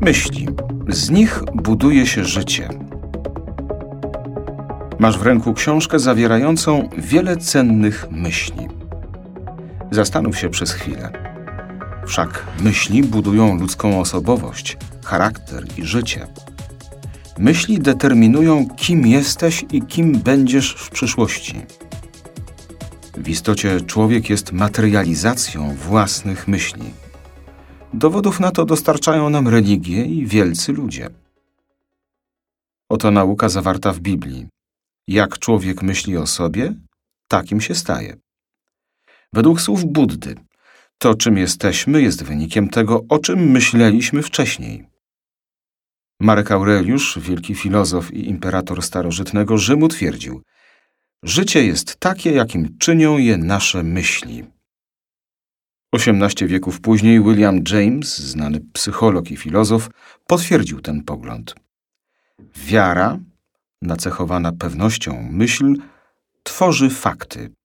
Myśli. Z nich buduje się życie. Masz w ręku książkę zawierającą wiele cennych myśli. Zastanów się przez chwilę. Wszak myśli budują ludzką osobowość, charakter i życie. Myśli determinują, kim jesteś i kim będziesz w przyszłości. W istocie człowiek jest materializacją własnych myśli. Dowodów na to dostarczają nam religie i wielcy ludzie. Oto nauka zawarta w Biblii. Jak człowiek myśli o sobie, takim się staje. Według słów Buddy, to czym jesteśmy jest wynikiem tego, o czym myśleliśmy wcześniej. Marek Aureliusz, wielki filozof i imperator starożytnego Rzymu, twierdził: życie jest takie, jakim czynią je nasze myśli. 18 wieków później William James, znany psycholog i filozof, potwierdził ten pogląd. Wiara, nacechowana pewnością myśl, tworzy fakty.